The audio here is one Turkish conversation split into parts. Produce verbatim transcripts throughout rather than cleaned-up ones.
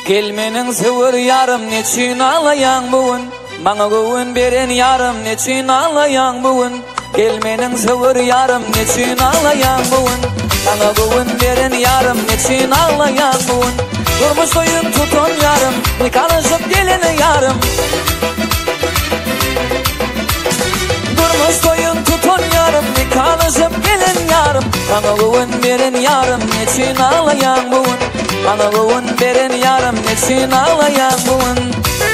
Gelmenin sıvır yarım neçin alayan buun. Bana güvün beren yarım neçin alayan buun. Gelmenin sıvır yarım neçin alayan buun. Bana güvün beren yarım neçin alayan buun. Durmuş oyun tutun yarım, nikahlaşıp gelene yarım. Durmuş oyun tutun yarım, nikahlaşıp gelen yarım. Bana güvün beren yarım neçin alayan buun. Bana güvün beren yarım neçin alayan buun.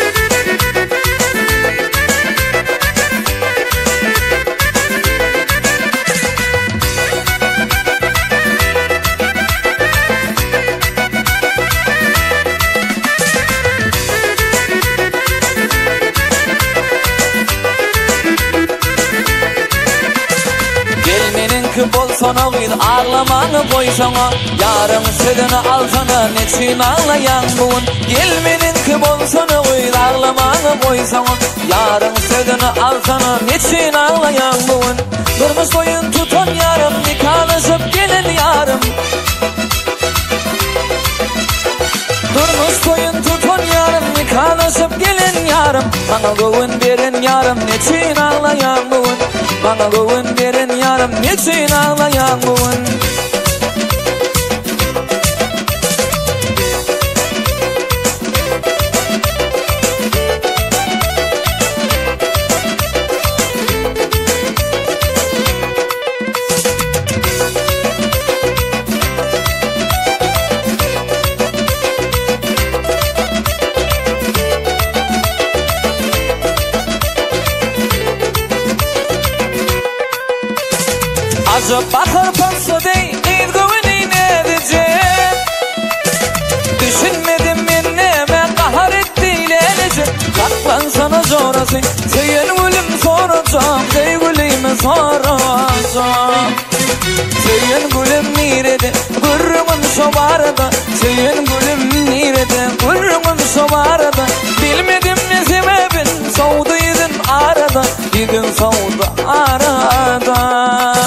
Ki bolsana gıyl ağlamanı koysana. Yarın südünü alsana neçin ağlayan buun. Gelmenin ki bolsana gıyl ağlamanı koysana. Yarın südünü alsana neçin ağlayan buun. Durmuş boyun tutun yarım, nikahlaşıp gelen yarım. Durmuş boyun tutun yarım, nikahlaşıp gelen yarım. Bana güvün beren yarım neçin ağlayan buun. Bana güvün beren yarım neçin ağlayan buun. Acı bakır pansı dey, güveni ne diyecek? Düşünmedim ben neme kahar ettiğlenecek. Katlansana zorası, seyin gülüm soracağım. Dey gülümü soracağım. Seyin gülüm nerede, gürrümün şobarada. Seyin gülüm nerede, gürrümün şobarada. Bilmedim ne sebebin, soğuduydun arada. Gidin soğudu arada.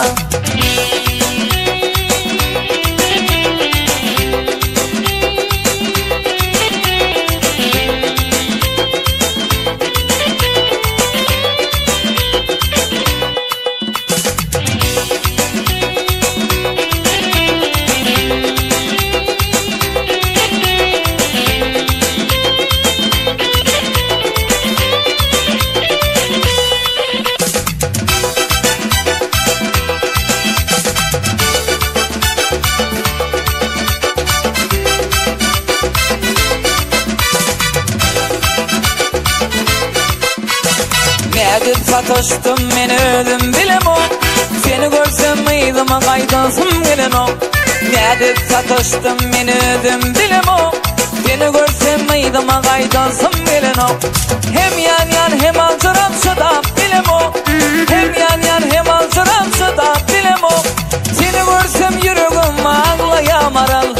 Nedir satıştım men öldüm bilem o. Seni görsem mıydıma kaydasım gelen o. Nedir satıştım men öldüm bilem o. Seni görsem mıydıma kaydasım gelen o. Hem yan yan hem alçıram şıdap bilem o. Hem yan yan hem alçıram şıdap bilem o. Seni görsem yüreğim ağlayam aral.